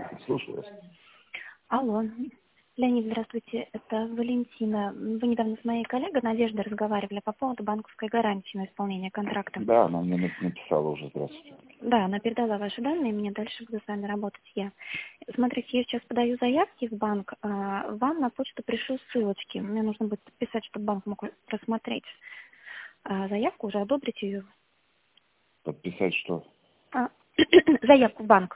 Слушаю вас. Алло. Леонид, здравствуйте. Это Валентина. Вы недавно с моей коллегой Надеждой разговаривали по поводу банковской гарантии на исполнение контракта. Да, она мне написала уже. Здравствуйте. Да, она передала ваши данные, мне дальше буду с вами работать я. Смотрите, я сейчас подаю заявки в банк, а вам на почту пришлю ссылочки. Мне нужно будет подписать, чтобы банк мог просмотреть заявку, уже одобрить ее. Подписать что? Заявку в банк.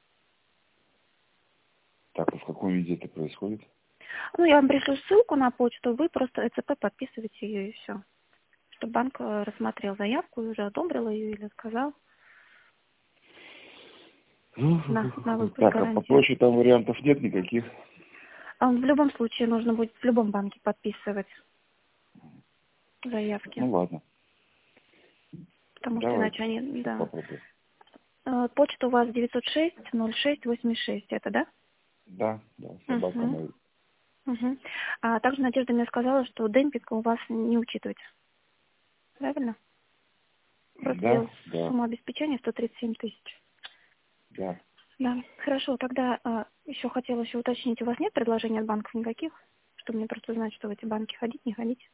Так, а в каком виде это происходит? Ну, я вам пришлю ссылку на почту, вы просто ЭЦП подписываете ее и все. Чтобы банк рассмотрел заявку и уже одобрил ее или сказал на выпуск Так, а гарантии. попроще там вариантов нет никаких? В любом случае нужно будет в любом банке подписывать заявки. Ну ладно, Потому что иначе давайте они, да. попробуем. Почта у вас 906-06-86, это, да? Да, собака Угу. моя. Угу. А также Надежда мне сказала, что демпинг у вас не учитывается. Правильно? Просто Да, сумма обеспечения 137 тысяч. да. Да, хорошо. Тогда еще хотела уточнить, у вас нет предложений от банков никаких? Чтобы мне просто знать, что в эти банки ходить, не ходить.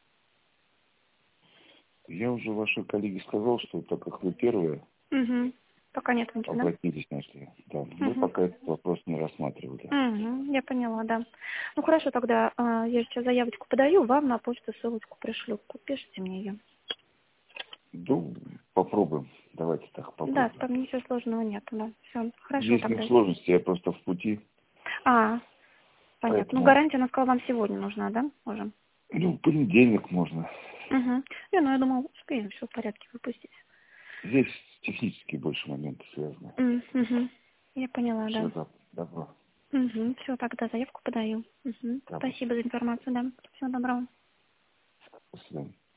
Я уже вашей коллеге сказал, что так как вы первые Угу. Пока нет ничего, да? обратились на что. Да, мы Угу. пока этот вопрос не рассматривали. Угу. Я поняла, да. Ну хорошо, тогда я сейчас заявочку подаю, вам на почту ссылочку пришлю. Подпишите мне ее. Ну, попробуем. Давайте так Да, попробуем. там ничего сложного нет, да. Все, хорошо Здесь нет тогда. сложности, я просто в пути. Понятно. Ну, Поэтому, гарантия, она сказала, вам сегодня нужна, да, уже? в понедельник можно. Угу. Я думал, успеем, все в порядке выпустить. Здесь технически больше моменты связаны. Угу. Я поняла, Все, да. добро. Угу. Все, тогда заявку подаю. Угу. Добро. Спасибо за информацию, да. Всего доброго. До свидания.